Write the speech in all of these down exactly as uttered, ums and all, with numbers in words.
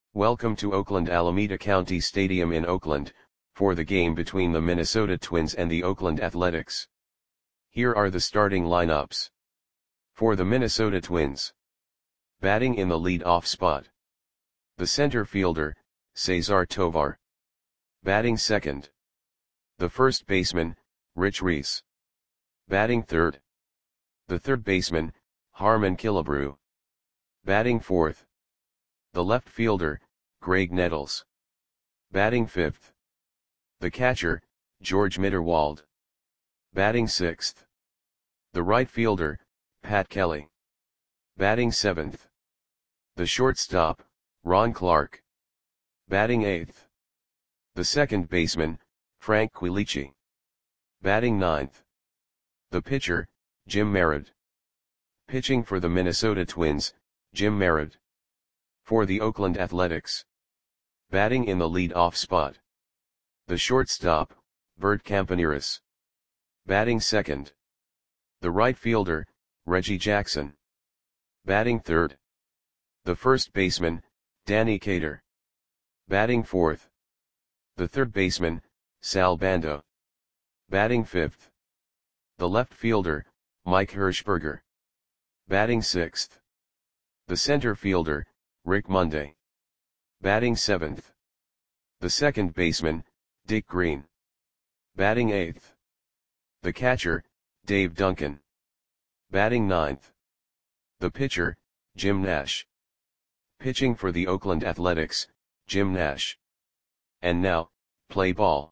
Welcome to Oakland Alameda County Stadium in Oakland, for the game between the Minnesota Twins and the Oakland Athletics. Here are the starting lineups. For the Minnesota Twins. Batting in the lead-off spot. The center fielder, Cesar Tovar. Batting second. The first baseman, Rich Reese. Batting third. The third baseman, Harmon Killebrew. Batting fourth. The left fielder, Graig Nettles. Batting fifth. The catcher, George Mitterwald. Batting sixth. The right fielder, Pat Kelly. Batting seventh. The shortstop, Ron Clark. Batting eighth. The second baseman, Frank Quilici. Batting ninth. The pitcher, Jim Merritt. Pitching for the Minnesota Twins, Jim Merritt. For the Oakland Athletics. Batting in the lead-off spot. The shortstop, Bert Campaneris. Batting second. The right fielder, Reggie Jackson. Batting third. The first baseman, Danny Cater. Batting fourth. The third baseman, Sal Bando. Batting fifth. The left fielder, Mike Hirschberger. Batting sixth. The center fielder, Rick Monday. Batting seventh. The second baseman, Dick Green. Batting eighth. The catcher, Dave Duncan. Batting ninth. The pitcher, Jim Nash. Pitching for the Oakland Athletics, Jim Nash. And now, play ball.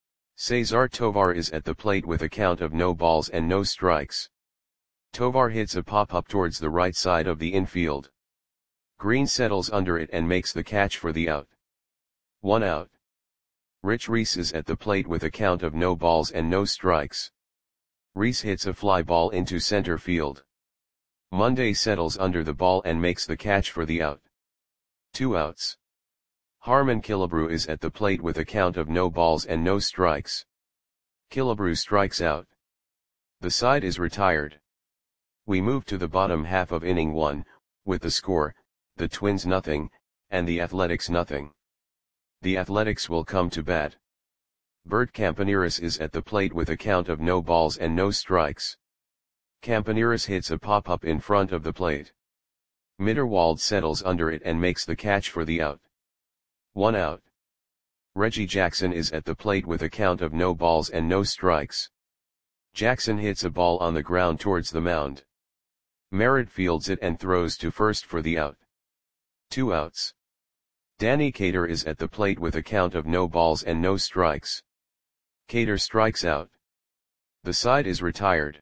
Cesar Tovar is at the plate with a count of no balls and no strikes. Tovar hits a pop-up towards the right side of the infield. Green settles under it and makes the catch for the out. One out. Rich Reese is at the plate with a count of no balls and no strikes. Reese hits a fly ball into center field. Monday settles under the ball and makes the catch for the out. Two outs. Harmon Killebrew is at the plate with a count of no balls and no strikes. Killebrew strikes out. The side is retired. We move to the bottom half of inning one, with the score, the Twins nothing, and the Athletics nothing. The Athletics will come to bat. Bert Campaneris is at the plate with a count of no balls and no strikes. Campaneris hits a pop-up in front of the plate. Mitterwald settles under it and makes the catch for the out. One out. Reggie Jackson is at the plate with a count of no balls and no strikes. Jackson hits a ball on the ground towards the mound. Merritt fields it and throws to first for the out. Two outs. Danny Cater is at the plate with a count of no balls and no strikes. Cater strikes out. The side is retired.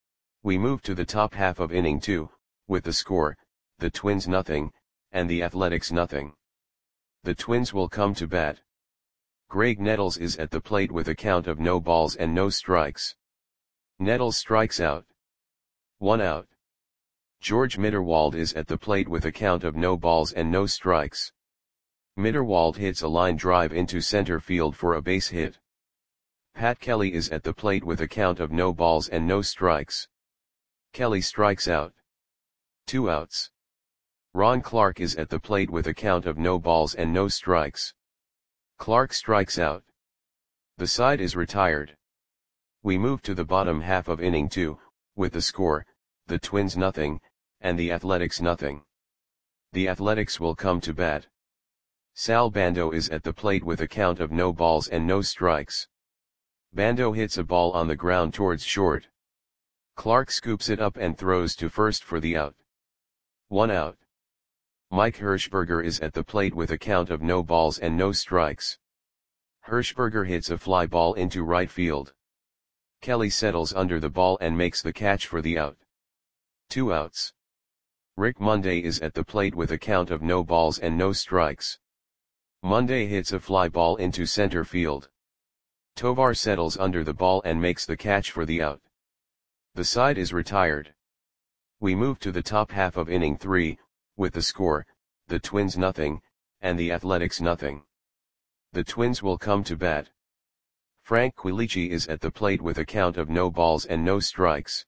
We move to the top half of inning two, with the score, the Twins nothing, and the Athletics nothing. The Twins will come to bat. Graig Nettles is at the plate with a count of no balls and no strikes. Nettles strikes out. One out. George Mitterwald is at the plate with a count of no balls and no strikes. Mitterwald hits a line drive into center field for a base hit. Pat Kelly is at the plate with a count of no balls and no strikes. Kelly strikes out. Two outs. Ron Clark is at the plate with a count of no balls and no strikes. Clark strikes out. The side is retired. We move to the bottom half of inning two, with the score, the Twins nothing, and the Athletics nothing. The Athletics will come to bat. Sal Bando is at the plate with a count of no balls and no strikes. Bando hits a ball on the ground towards short. Clark scoops it up and throws to first for the out. One out. Mike Hirschberger is at the plate with a count of no balls and no strikes. Hirschberger hits a fly ball into right field. Kelly settles under the ball and makes the catch for the out. Two outs. Rick Monday is at the plate with a count of no balls and no strikes. Monday hits a fly ball into center field. Tovar settles under the ball and makes the catch for the out. The side is retired. We move to the top half of inning three, with the score, the Twins nothing, and the Athletics nothing. The Twins will come to bat. Frank Quilici is at the plate with a count of no balls and no strikes.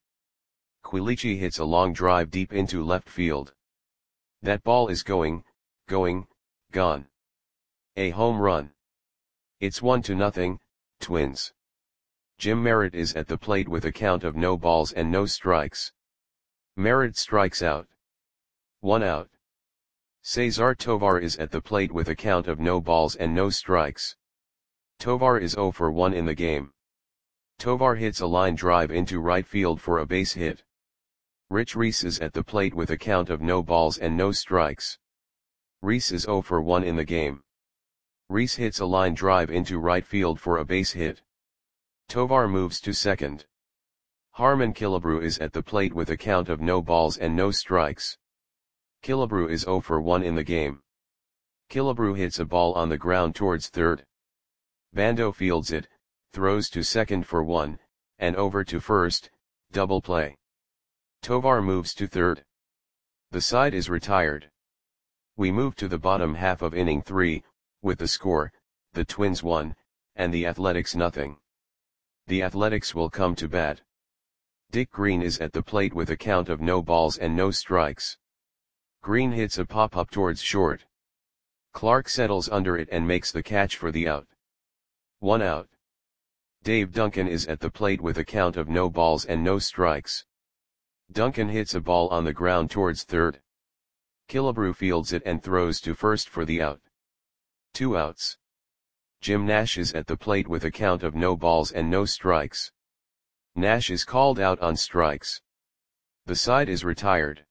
Quilici hits a long drive deep into left field. That ball is going, going, gone. A home run. It's one to nothing, Twins. Jim Merritt is at the plate with a count of no balls and no strikes. Merritt strikes out. One out. Cesar Tovar is at the plate with a count of no balls and no strikes. Tovar is zero for one in the game. Tovar hits a line drive into right field for a base hit. Rich Reese is at the plate with a count of no balls and no strikes. Reese is zero for one in the game. Reese hits a line drive into right field for a base hit. Tovar moves to second. Harmon Killebrew is at the plate with a count of no balls and no strikes. Killebrew is zero for one in the game. Killebrew hits a ball on the ground towards third. Bando fields it, throws to second for one, and over to first, double play. Tovar moves to third. The side is retired. We move to the bottom half of inning three, with the score, the Twins one, and the Athletics nothing. The Athletics will come to bat. Dick Green is at the plate with a count of no balls and no strikes. Green hits a pop-up towards short. Clark settles under it and makes the catch for the out. One out. Dave Duncan is at the plate with a count of no balls and no strikes. Duncan hits a ball on the ground towards third. Killebrew fields it and throws to first for the out. Two outs. Jim Nash is at the plate with a count of no balls and no strikes. Nash is called out on strikes. The side is retired.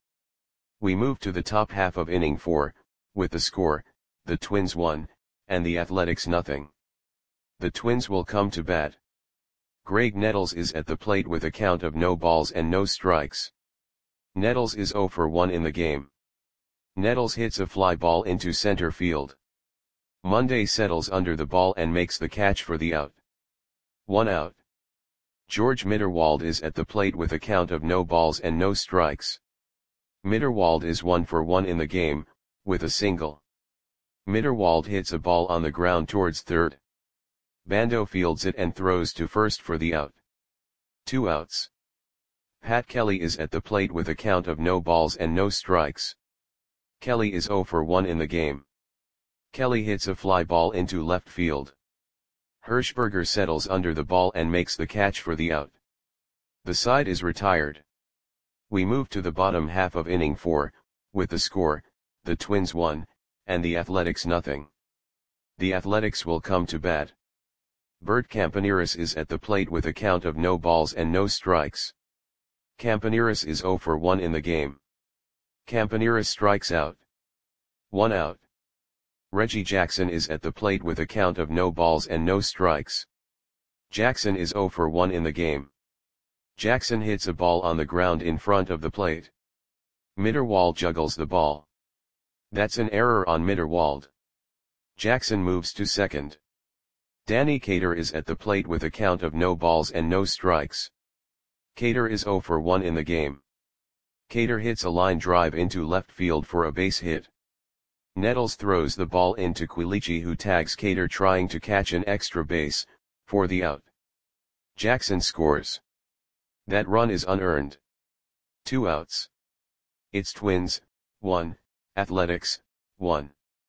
We move to the top half of inning four, with the score, the Twins one, and the Athletics nothing. The Twins will come to bat. Greg Nettles is at the plate with a count of no balls and no strikes. Nettles is zero for one in the game. Nettles hits a fly ball into center field. Monday settles under the ball and makes the catch for the out. One out. George Mitterwald is at the plate with a count of no balls and no strikes. Mitterwald is one for one in the game, with a single. Mitterwald hits a ball on the ground towards third. Bando fields it and throws to first for the out. Two outs. Pat Kelly is at the plate with a count of no balls and no strikes. Kelly is zero for one in the game. Kelly hits a fly ball into left field. Hirschberger settles under the ball and makes the catch for the out. The side is retired. We move to the bottom half of inning four, with the score, the Twins one, and the Athletics nothing. The Athletics will come to bat. Bert Campaneris is at the plate with a count of no balls and no strikes. Campaneris is zero for one in the game. Campaneris strikes out. One out. Reggie Jackson is at the plate with a count of no balls and no strikes. Jackson is zero for one in the game. Jackson hits a ball on the ground in front of the plate. Mitterwald juggles the ball. That's an error on Mitterwald. Jackson moves to second. Danny Cater is at the plate with a count of no balls and no strikes. Cater is zero for one in the game. Cater hits a line drive into left field for a base hit. Nettles throws the ball into Quilici, who tags Cater trying to catch an extra base, for the out. Jackson scores. That run is unearned. Two outs. It's Twins, one, Athletics, one.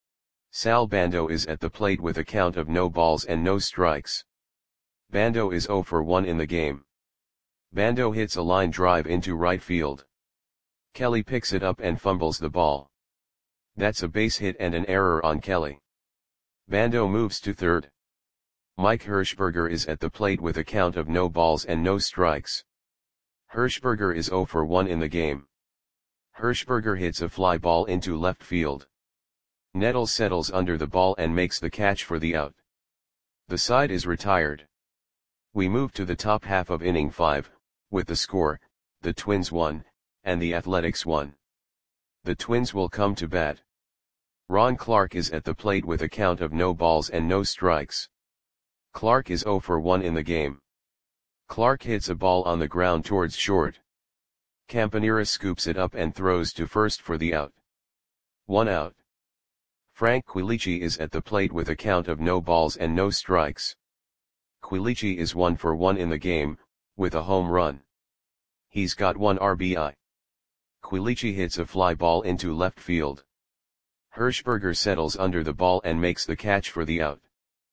Sal Bando is at the plate with a count of no balls and no strikes. Bando is zero for one in the game. Bando hits a line drive into right field. Kelly picks it up and fumbles the ball. That's a base hit and an error on Kelly. Bando moves to third. Mike Hirschberger is at the plate with a count of no balls and no strikes. Hirschberger is zero for one in the game. Hirschberger hits a fly ball into left field. Nettles settles under the ball and makes the catch for the out. The side is retired. We move to the top half of inning five, with the score, the Twins one, and the Athletics one. The Twins will come to bat. Ron Clark is at the plate with a count of no balls and no strikes. Clark is zero for one in the game. Clark hits a ball on the ground towards short. Campaneris scoops it up and throws to first for the out. One out. Frank Quilici is at the plate with a count of no balls and no strikes. Quilici is one for one in the game, with a home run. He's got one R B I. Quilici hits a fly ball into left field. Hirschberger settles under the ball and makes the catch for the out.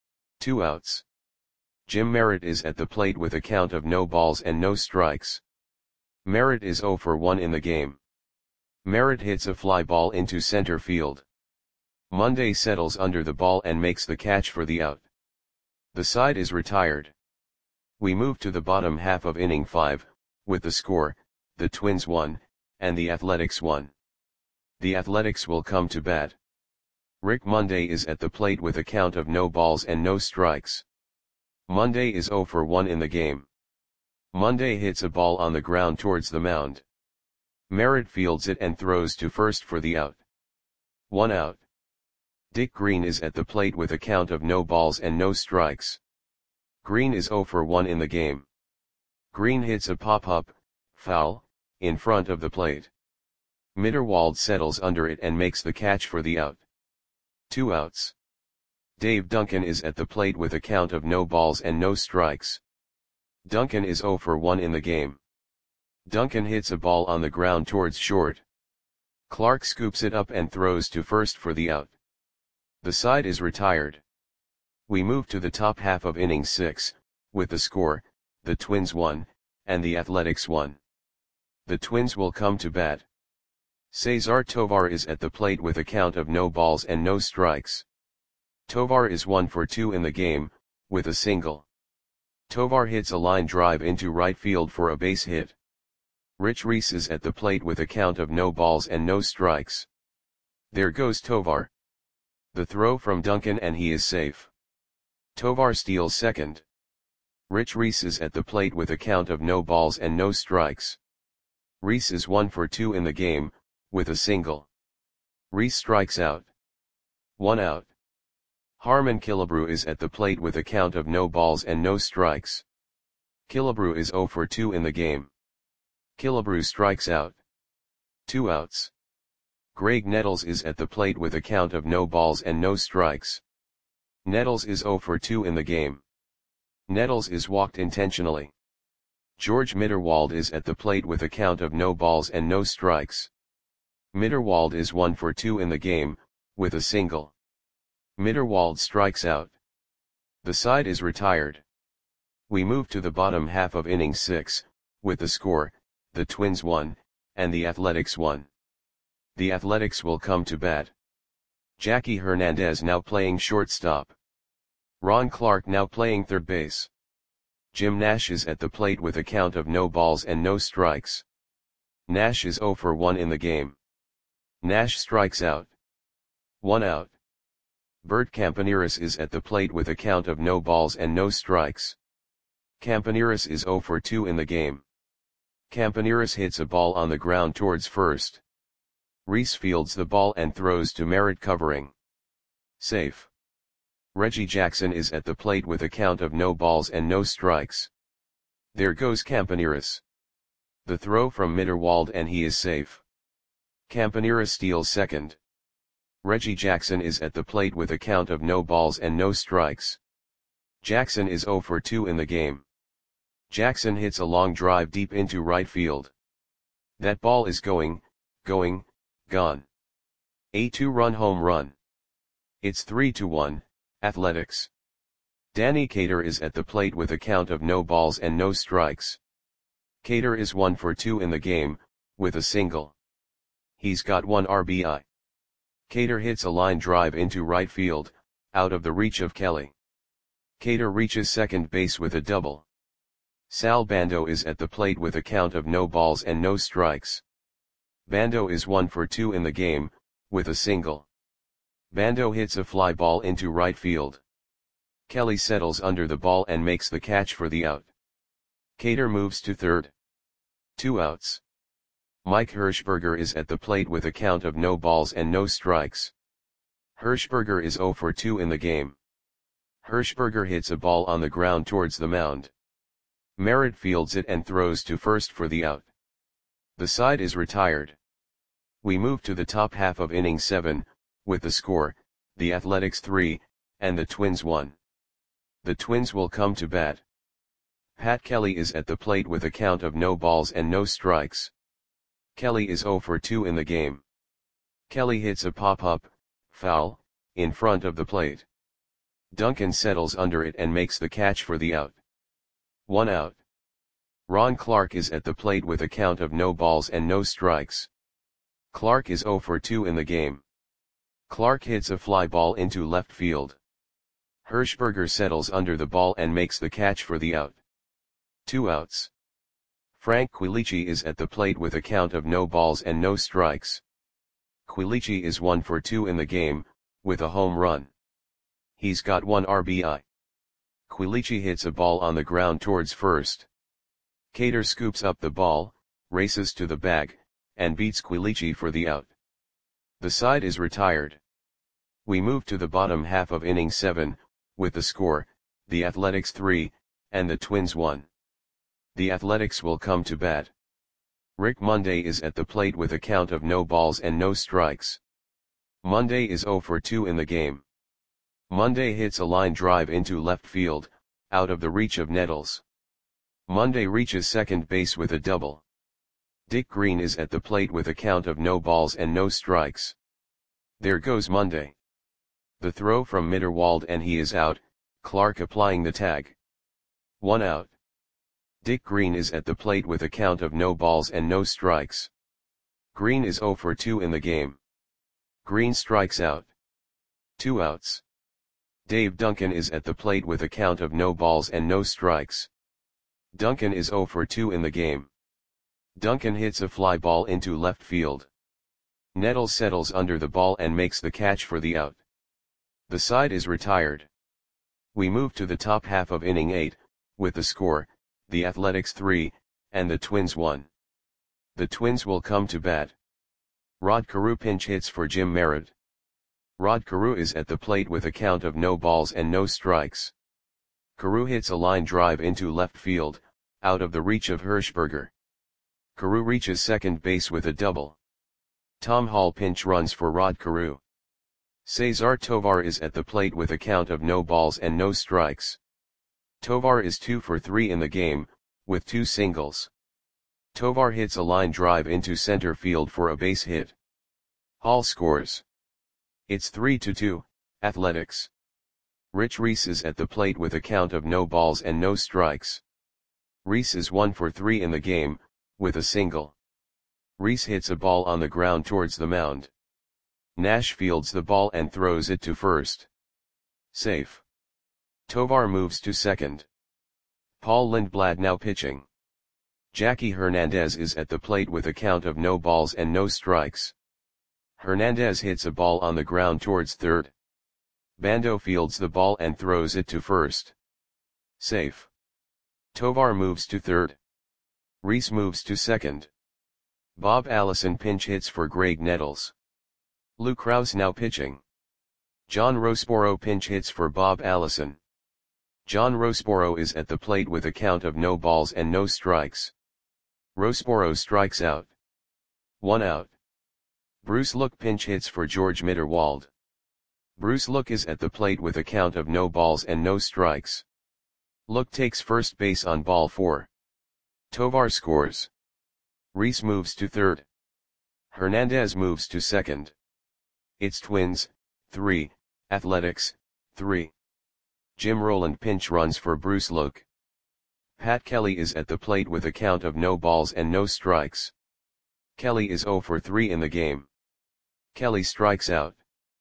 Two outs. Jim Merritt is at the plate with a count of no balls and no strikes. Merritt is oh for one in the game. Merritt hits a fly ball into center field. Monday settles under the ball and makes the catch for the out. The side is retired. We move to the bottom half of inning five, with the score, the Twins one, and the Athletics one. The Athletics will come to bat. Rick Monday is at the plate with a count of no balls and no strikes. Monday is oh for one in the game. Monday hits a ball on the ground towards the mound. Merritt fields it and throws to first for the out. One out. Dick Green is at the plate with a count of no balls and no strikes. Green is oh for one in the game. Green hits a pop-up, foul, in front of the plate. Mitterwald settles under it and makes the catch for the out. Two outs. Dave Duncan is at the plate with a count of no balls and no strikes. Duncan is oh for one in the game. Duncan hits a ball on the ground towards short. Clark scoops it up and throws to first for the out. The side is retired. We move to the top half of inning six, with the score, the Twins one, and the Athletics one. The Twins will come to bat. Cesar Tovar is at the plate with a count of no balls and no strikes. Tovar is one for two in the game, with a single. Tovar hits a line drive into right field for a base hit. Rich Reese is at the plate with a count of no balls and no strikes. There goes Tovar. The throw from Duncan and he is safe. Tovar steals second. Rich Reese is at the plate with a count of no balls and no strikes. Reese is one for two in the game, with a single. Reese strikes out. One out. Harmon Killebrew is at the plate with a count of no balls and no strikes. Killebrew is oh for two in the game. Killebrew strikes out. Two outs. Greg Nettles is at the plate with a count of no balls and no strikes. Nettles is oh for two in the game. Nettles is walked intentionally. George Mitterwald is at the plate with a count of no balls and no strikes. Mitterwald is one for two in the game, with a single. Mitterwald strikes out. The side is retired. We move to the bottom half of inning six, with the score, the Twins one, and the Athletics one. The Athletics will come to bat. Jackie Hernandez now playing shortstop. Ron Clark now playing third base. Jim Nash is at the plate with a count of no balls and no strikes. Nash is oh for one in the game. Nash strikes out. One out. Bert Campaneris is at the plate with a count of no balls and no strikes. Campaneris is oh for two in the game. Campaneris hits a ball on the ground towards first. Reese fields the ball and throws to Merritt covering. Safe. Reggie Jackson is at the plate with a count of no balls and no strikes. There goes Campaneris. The throw from Mitterwald and he is safe. Campaneris steals second. Reggie Jackson is at the plate with a count of no balls and no strikes. Jackson is oh for two in the game. Jackson hits a long drive deep into right field. That ball is going, going, gone. A two-run home run. It's three to one, Athletics. Danny Cater is at the plate with a count of no balls and no strikes. Cater is one for two in the game, with a single. He's got one R B I. Cater hits a line drive into right field, out of the reach of Kelly. Cater reaches second base with a double. Sal Bando is at the plate with a count of no balls and no strikes. Bando is one for two in the game, with a single. Bando hits a fly ball into right field. Kelly settles under the ball and makes the catch for the out. Cater moves to third. Two outs. Mike Hirschberger is at the plate with a count of no balls and no strikes. Hirschberger is oh for two in the game. Hirschberger hits a ball on the ground towards the mound. Merritt fields it and throws to first for the out. The side is retired. We move to the top half of inning seven, with the score, the Athletics three, and the Twins one. The Twins will come to bat. Pat Kelly is at the plate with a count of no balls and no strikes. Kelly is oh for two in the game. Kelly hits a pop-up, Foul, in front of the plate. Duncan settles under it and makes the catch for the out. One out. Ron Clark is at the plate with a count of no balls and no strikes. Clark is zero for two in the game. Clark hits a fly ball into left field. Hirschberger settles under the ball and makes the catch for the out. Two outs. Frank Quilici is at the plate with a count of no balls and no strikes. Quilici is one for two in the game, with a home run. He's got one R B I. Quilici hits a ball on the ground towards first. Cater scoops up the ball, races to the bag, and beats Quilici for the out. The side is retired. We move to the bottom half of inning seven, with the score, the Athletics three, and the Twins one. The Athletics will come to bat. Rick Monday is at the plate with a count of no balls and no strikes. Monday is zero for two in the game. Monday hits a line drive into left field, out of the reach of Nettles. Monday reaches second base with a double. Dick Green is at the plate with a count of no balls and no strikes. There goes Monday. The throw from Mitterwald and he is out, Clark applying the tag. One out. Dick Green is at the plate with a count of no balls and no strikes. Green is zero for two in the game. Green strikes out. Two outs. Dave Duncan is at the plate with a count of no balls and no strikes. Duncan is zero for two in the game. Duncan hits a fly ball into left field. Nettles settles under the ball and makes the catch for the out. The side is retired. We move to the top half of inning eight, with the score, the Athletics three, and the Twins one. The Twins will come to bat. Rod Carew pinch hits for Jim Merritt. Rod Carew is at the plate with a count of no balls and no strikes. Carew hits a line drive into left field, out of the reach of Hirschberger. Carew reaches second base with a double. Tom Hall pinch runs for Rod Carew. Cesar Tovar is at the plate with a count of no balls and no strikes. Tovar is two for three in the game, with two singles. Tovar hits a line drive into center field for a base hit. Hall scores. It's three to two, Athletics. Rich Reese is at the plate with a count of no balls and no strikes. Reese is one for three in the game, with a single. Reese hits a ball on the ground towards the mound. Nash fields the ball and throws it to first. Safe. Tovar moves to second. Paul Lindblad now pitching. Jackie Hernandez is at the plate with a count of no balls and no strikes. Hernandez hits a ball on the ground towards third. Bando fields the ball and throws it to first. Safe. Tovar moves to third. Reese moves to second. Bob Allison pinch hits for Greg Nettles. Lou Krause now pitching. John Rosporo pinch hits for Bob Allison. John Rosporo is at the plate with a count of no balls and no strikes. Rosporo strikes out. One out. Bruce Look pinch hits for George Mitterwald. Bruce Look is at the plate with a count of no balls and no strikes. Look takes first base on ball four. Tovar scores. Reese moves to third. Hernandez moves to second. It's Twins, three, Athletics, three. Jim Rowland pinch runs for Bruce Look. Pat Kelly is at the plate with a count of no balls and no strikes. Kelly is zero for three in the game. Kelly strikes out.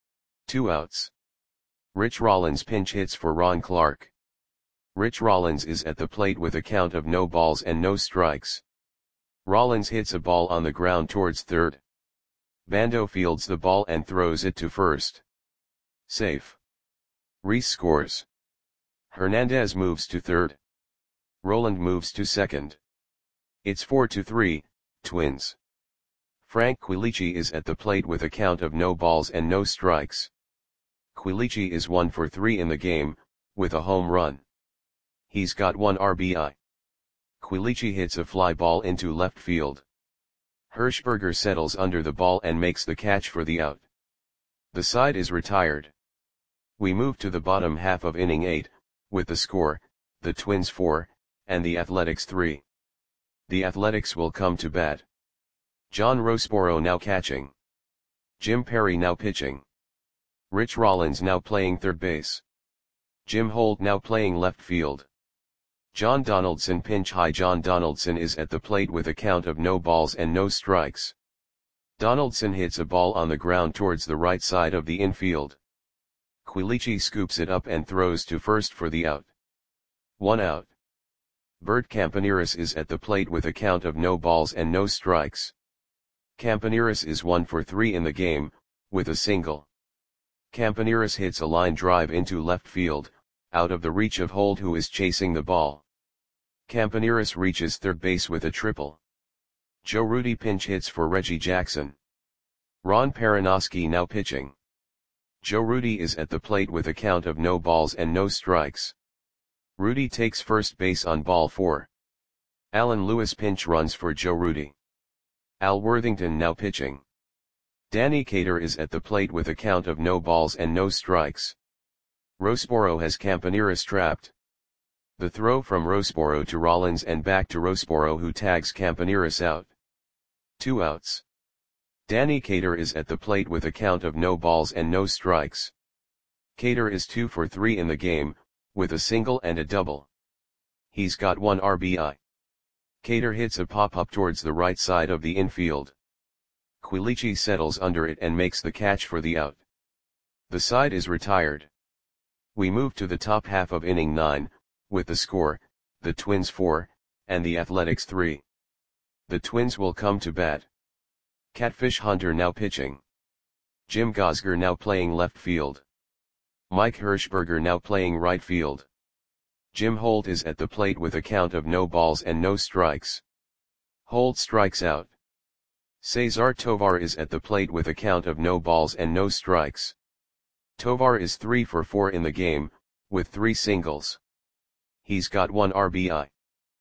Two outs. Rich Rollins pinch hits for Ron Clark. Rich Rollins is at the plate with a count of no balls and no strikes. Rollins hits a ball on the ground towards third. Bando fields the ball and throws it to first. Safe. Reese scores. Hernandez moves to third. Rowland moves to second. It's four to three, Twins. Frank Quilici is at the plate with a count of no balls and no strikes. Quilici is one for three in the game, with a home run. He's got one R B I. Quilici hits a fly ball into left field. Hirschberger settles under the ball and makes the catch for the out. The side is retired. We move to the bottom half of inning eight, with the score, the Twins four, and the Athletics three. The Athletics will come to bat. John Rosporo now catching. Jim Perry now pitching. Rich Rollins now playing third base. Jim Holt now playing left field. John Donaldson pinch high. John Donaldson is at the plate with a count of no balls and no strikes. Donaldson hits a ball on the ground towards the right side of the infield. Quilici scoops it up and throws to first for the out. One out. Bert Campaneris is at the plate with a count of no balls and no strikes. Campaneris is one for three in the game, with a single. Campaneris hits a line drive into left field, out of the reach of Holt, who is chasing the ball. Campaneris reaches third base with a triple. Joe Rudi pinch hits for Reggie Jackson. Ron Perranoski now pitching. Joe Rudi is at the plate with a count of no balls and no strikes. Rudi takes first base on ball four. Alan Lewis pinch runs for Joe Rudi. Al Worthington now pitching. Danny Cater is at the plate with a count of no balls and no strikes. Rosboro has Campaneris trapped. The throw from Rosboro to Rollins and back to Rosboro, who tags Campaneris out. Two outs. Danny Cater is at the plate with a count of no balls and no strikes. Cater is two for three in the game, with a single and a double. He's got one R B I. Cater hits a pop-up towards the right side of the infield. Quilici settles under it and makes the catch for the out. The side is retired. We move to the top half of inning nine, with the score, the Twins four, and the Athletics three. The Twins will come to bat. Catfish Hunter now pitching. Jim Gosger now playing left field. Mike Hirschberger now playing right field. Jim Holt is at the plate with a count of no balls and no strikes. Holt strikes out. Cesar Tovar is at the plate with a count of no balls and no strikes. Tovar is three for four in the game, with three singles. He's got one R B I.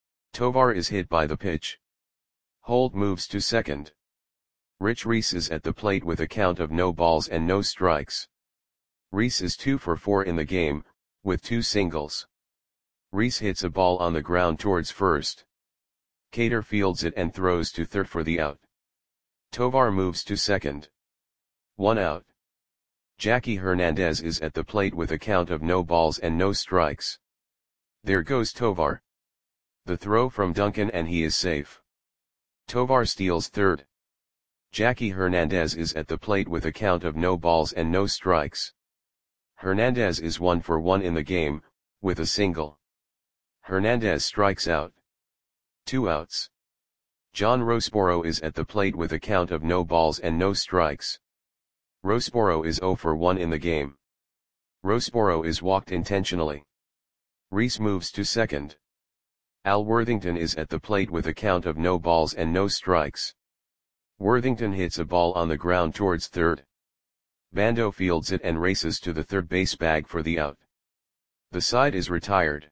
Tovar is hit by the pitch. Holt moves to second. Rich Reese is at the plate with a count of no balls and no strikes. Reese is two for four in the game, with two singles. Reese hits a ball on the ground towards first. Cater fields it and throws to third for the out. Tovar moves to second. One out. Jackie Hernandez is at the plate with a count of no balls and no strikes. There goes Tovar. The throw from Duncan and he is safe. Tovar steals third. Jackie Hernandez is at the plate with a count of no balls and no strikes. Hernandez is one for one in the game, with a single. Hernandez strikes out. Two outs. John Rosboro is at the plate with a count of no balls and no strikes. Rosboro is zero for one in the game. Rosboro is walked intentionally. Reese moves to second. Al Worthington is at the plate with a count of no balls and no strikes. Worthington hits a ball on the ground towards third. Bando fields it and races to the third base bag for the out. The side is retired.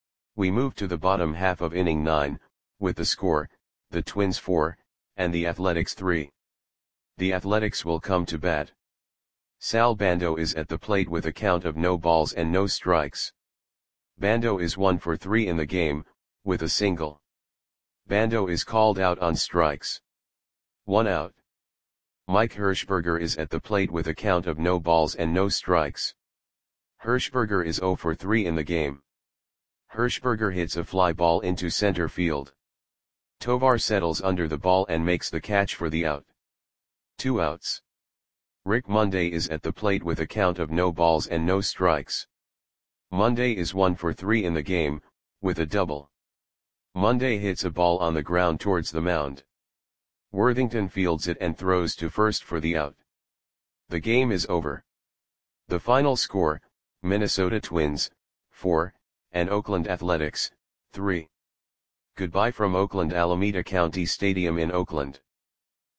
We move to the bottom half of inning nine, with the score, the Twins four, and the Athletics three. The Athletics will come to bat. Sal Bando is at the plate with a count of no balls and no strikes. Bando is one for three in the game, with a single. Bando is called out on strikes. One out. Mike Hirschberger is at the plate with a count of no balls and no strikes. Hirschberger is zero for three in the game. Hirschberger hits a fly ball into center field. Tovar settles under the ball and makes the catch for the out. Two outs. Rick Monday is at the plate with a count of no balls and no strikes. Monday is one for three in the game, with a double. Monday hits a ball on the ground towards the mound. Worthington fields it and throws to first for the out. The game is over. The final score, Minnesota Twins, four, and Oakland Athletics, three. Goodbye from Oakland Alameda County Stadium in Oakland.